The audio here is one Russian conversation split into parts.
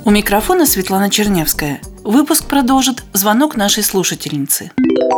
У микрофона Светлана Чернявская. Выпуск продолжит звонок нашей слушательницы.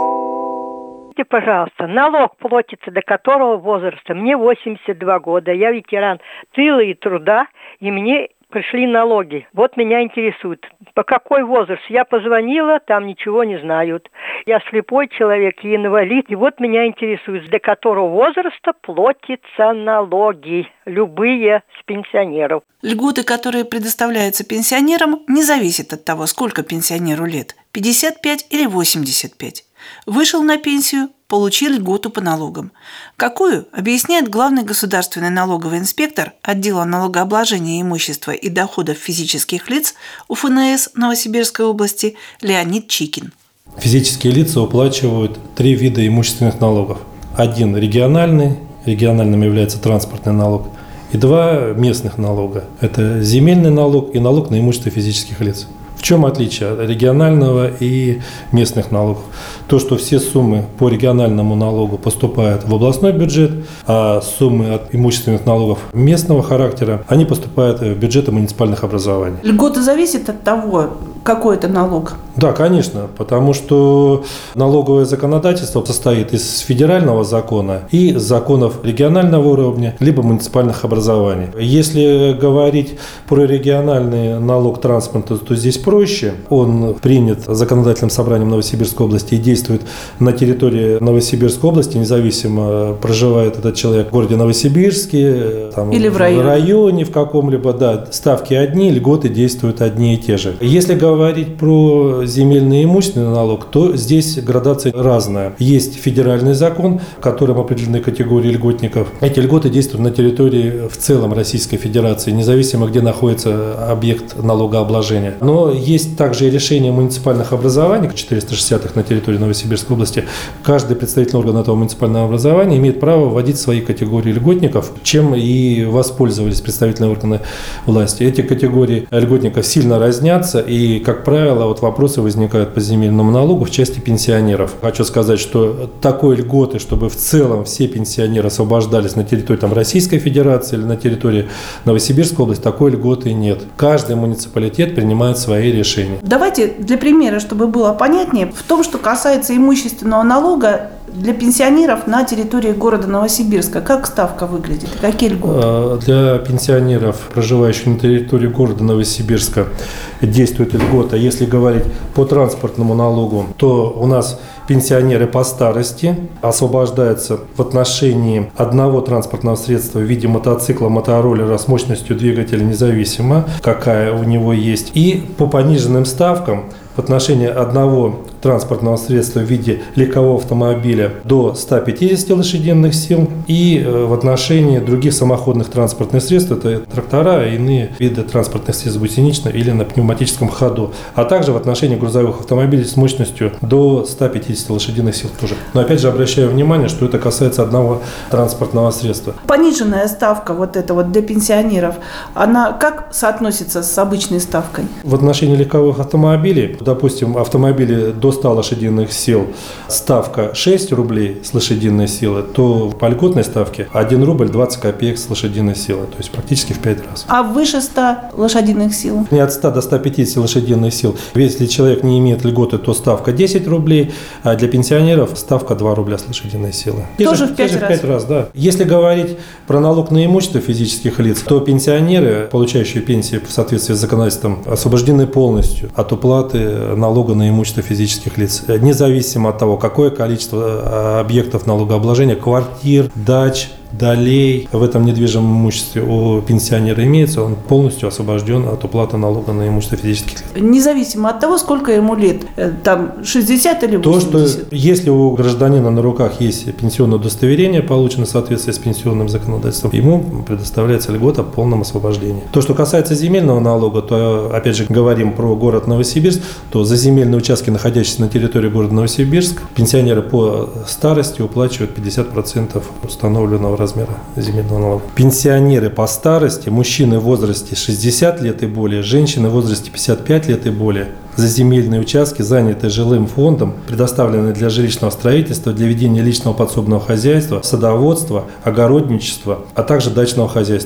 Скажите, пожалуйста, налог платится до которого возраста? Мне 82 года, я ветеран тыла и труда, и мне пришли налоги. Вот меня интересует, по какой возраст? Я позвонила, там ничего не знают. Я слепой человек и инвалид, и вот меня интересует, до которого возраста платятся налоги, любые с пенсионеров. Льготы, которые предоставляются пенсионерам, не зависят от того, сколько пенсионеру лет – 55 или 85. Вышел на пенсию – получил льготу по налогам. Какую, объясняет главный государственный налоговый инспектор отдела налогообложения имущества и доходов физических лиц УФНС Новосибирской области Леонид Чикин. Физические лица уплачивают 3 вида имущественных налогов. Один региональный, региональным является транспортный налог, и 2 местных налога. Это земельный налог и налог на имущество физических лиц. В чем отличие от регионального и местных налогов? То, что все суммы по региональному налогу поступают в областной бюджет, а суммы от имущественных налогов местного характера, они поступают в бюджеты муниципальных образований. Льгота зависит от того, какой это налог? Да, конечно, потому что налоговое законодательство состоит из федерального закона и законов регионального уровня, либо муниципальных образований. Если говорить про региональный налог транспорта, то здесь проще. Он принят законодательным собранием Новосибирской области и действует на территории Новосибирской области, независимо, проживает этот человек в городе Новосибирске там, или в районе в каком-либо. Да, ставки одни, льготы действуют одни и те же. Если говорить про земельный и имущественный налог, то здесь градация разная. Есть федеральный закон, которым определены категории льготников. Эти льготы действуют на территории в целом Российской Федерации, независимо, где находится объект налогообложения. Но есть также и решения муниципальных образований, 460-х на территории Новосибирской области. Каждый представительный орган этого муниципального образования имеет право вводить свои категории льготников, чем и воспользовались представительные органы власти. Эти категории льготников сильно разнятся, и, как правило, вот вопросы возникают по земельному налогу в части пенсионеров. Хочу сказать, что такой льготы, чтобы в целом все пенсионеры освобождались на территории Российской Федерации или на территории Новосибирской области, такой льготы нет. Каждый муниципалитет принимает свои решения. Давайте для примера, чтобы было понятнее, в том, что касается имущественного налога для пенсионеров на территории города Новосибирска, как ставка выглядит? Какие льготы? Для пенсионеров, проживающих на территории города Новосибирска, действует льгота. Если говорить по транспортному налогу, то у нас пенсионеры по старости освобождаются в отношении одного транспортного средства в виде мотоцикла, мотороллера с мощностью двигателя независимо, какая у него есть. И по пониженным ставкам в отношении одного транспортного средства в виде легкового автомобиля до 150 лошадиных сил и в отношении других самоходных транспортных средств, это трактора и иные виды транспортных средств гусеничного или на пневматическом ходу, а также в отношении грузовых автомобилей с мощностью до 150 лошадиных сил тоже. Но опять же обращаю внимание, что это касается одного транспортного средства. Пониженная ставка вот эта вот для пенсионеров, она как соотносится с обычной ставкой? В отношении легковых автомобилей, допустим, автомобили до 100 лошадиных сил, ставка 6 рублей с лошадиной силы, то по льготной ставке 1 рубль 20 копеек с лошадиной силы, то есть практически в 5 раз. А выше 100 лошадиных сил? Не от 100 до 150 лошадиных сил. Если человек не имеет льготы, то ставка 10 рублей, а для пенсионеров ставка 2 рубля с лошадиной силы. Тоже в 5 раз? 5 раз, да. Если говорить про налог на имущество физических лиц, то пенсионеры, получающие пенсии в соответствии с законодательством, освобождены полностью от уплаты налога на имущество физических лиц, независимо от того, какое количество объектов налогообложения, квартир, дач, долей в этом недвижимом имуществе у пенсионера имеется, он полностью освобожден от уплаты налога на имущество физических лиц. Независимо от того, сколько ему лет, там 60 или 80? То, что если у гражданина на руках есть пенсионное удостоверение, получено в соответствии с пенсионным законодательством, ему предоставляется льгота в полном освобождении. То, что касается земельного налога, то, опять же, говорим про город Новосибирск, то за земельные участки, находящиеся на территории города Новосибирск, пенсионеры по старости уплачивают 50% установленного размера земельного налога. Пенсионеры по старости, мужчины в возрасте 60 лет и более, женщины в возрасте 55 лет и более, за земельные участки, занятые жилым фондом, предоставленные для жилищного строительства, для ведения личного подсобного хозяйства, садоводства, огородничества, а также дачного хозяйства.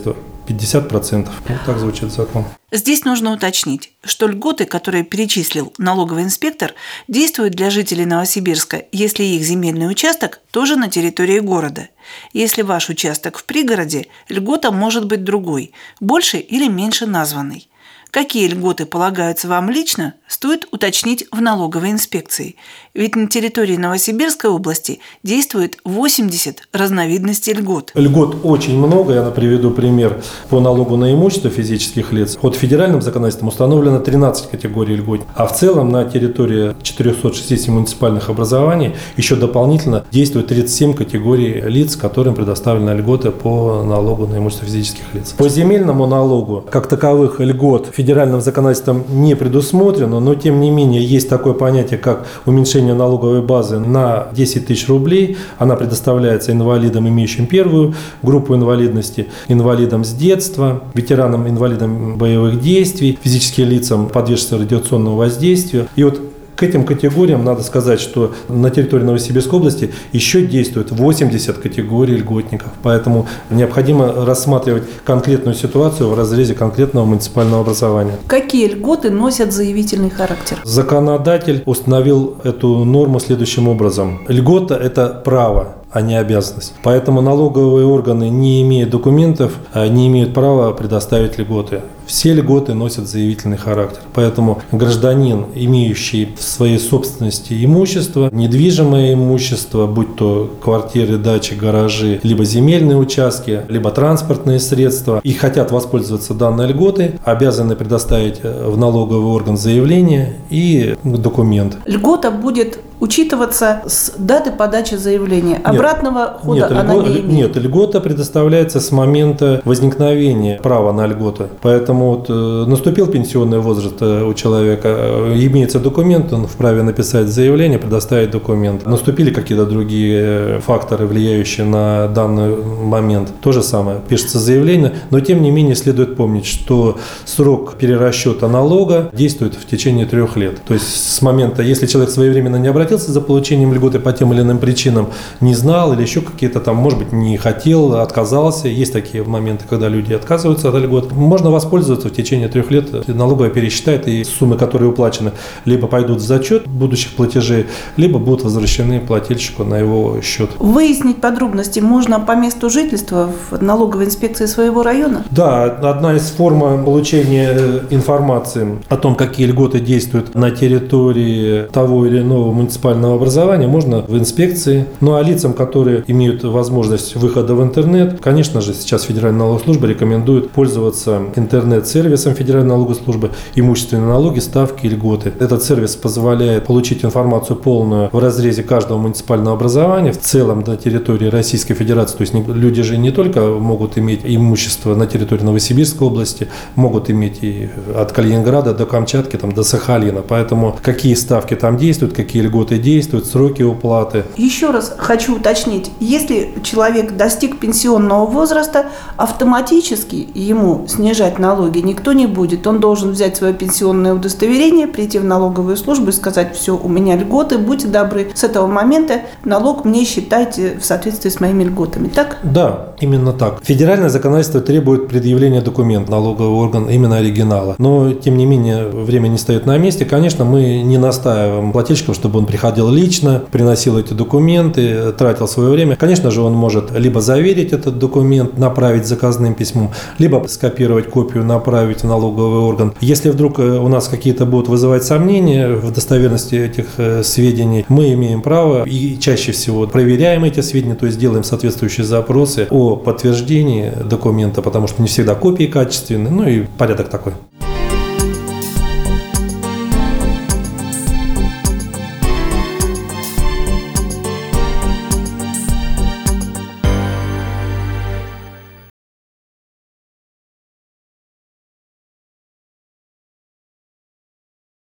50%. Вот так звучит закон. Здесь нужно уточнить, что льготы, которые перечислил налоговый инспектор, действуют для жителей Новосибирска, если их земельный участок тоже на территории города. Если ваш участок в пригороде, льгота может быть другой, больше или меньше названной. Какие льготы полагаются вам лично, стоит уточнить в налоговой инспекции. Ведь на территории Новосибирской области действует 80 разновидностей льгот. Льгот очень много. Я приведу пример по налогу на имущество физических лиц. Под федеральным законодательством установлено 13 категорий льгот. А в целом на территории 460 муниципальных образований еще дополнительно действует 37 категорий лиц, которым предоставлена льгота по налогу на имущество физических лиц. По земельному налогу, как таковых льгот федеральным законодательством не предусмотрено, но тем не менее есть такое понятие, как уменьшение налоговой базы на 10 тысяч рублей. Она предоставляется инвалидам, имеющим первую группу инвалидности, инвалидам с детства, ветеранам, инвалидам боевых действий, физическим лицам, подверженным радиационному воздействию. И вот к этим категориям надо сказать, что на территории Новосибирской области еще действует 80 категорий льготников. Поэтому необходимо рассматривать конкретную ситуацию в разрезе конкретного муниципального образования. Какие льготы носят заявительный характер? Законодатель установил эту норму следующим образом. Льгота – это право, а не обязанность. Поэтому налоговые органы, не имея документов, не имеют права предоставить льготы. Все льготы носят заявительный характер. Поэтому гражданин, имеющий в своей собственности имущество, недвижимое имущество, будь то квартиры, дачи, гаражи, либо земельные участки, либо транспортные средства, и хотят воспользоваться данной льготой, обязаны предоставить в налоговый орган заявление и документ. Льгота будет учитываться с даты подачи заявления. Обратного хода она не имеет. Нет, льгота предоставляется с момента возникновения права на льготу. Поэтому наступил пенсионный возраст у человека, имеется документ, он вправе написать заявление, предоставить документ. Наступили какие-то другие факторы, влияющие на данный момент. То же самое, пишется заявление, но тем не менее следует помнить, что срок перерасчета налога действует в течение 3 лет. То есть с момента, если человек своевременно не обратился за получением льготы по тем или иным причинам, не знал или еще какие-то там, может быть, не хотел, отказался. Есть такие моменты, когда люди отказываются от льгот. Можно воспользоваться в течение 3 лет. Налоговая пересчитает, и суммы, которые уплачены, либо пойдут в зачет будущих платежей, либо будут возвращены плательщику на его счет. Выяснить подробности можно по месту жительства в налоговой инспекции своего района? Да, одна из форм получения информации о том, какие льготы действуют на территории того или иного муниципального образования, можно в инспекции. Ну а лицам, которые имеют возможность выхода в интернет, конечно же, сейчас Федеральная налоговая служба рекомендует пользоваться интернет-сервисом Федеральной налоговой службы «Имущественные налоги, ставки и льготы». Этот сервис позволяет получить информацию полную в разрезе каждого муниципального образования в целом на территории Российской Федерации. То есть люди же не только могут иметь имущество на территории Новосибирской области, могут иметь и от Калининграда до Камчатки, там, до Сахалина. Поэтому какие ставки там действуют, какие льготы действуют, сроки уплаты. Еще раз хочу уточнить, если человек достиг пенсионного возраста, автоматически ему снижать налоги никто не будет. Он должен взять свое пенсионное удостоверение, прийти в налоговую службу и сказать: все, у меня льготы, будьте добры, с этого момента налог мне считайте в соответствии с моими льготами. Так? Да, именно так. Федеральное законодательство требует предъявления документа налоговый орган, именно оригинала. Но, тем не менее, время не стоит на месте. Конечно, мы не настаиваем плательщикам, чтобы он приходил лично, приносил эти документы, тратил свое время. Конечно же, он может либо заверить этот документ, направить заказным письмом, либо скопировать копию, направить в налоговый орган. Если вдруг у нас какие-то будут вызывать сомнения в достоверности этих сведений, мы имеем право и чаще всего проверяем эти сведения, то есть делаем соответствующие запросы о подтверждении документа, потому что не всегда копии качественные, ну и порядок такой.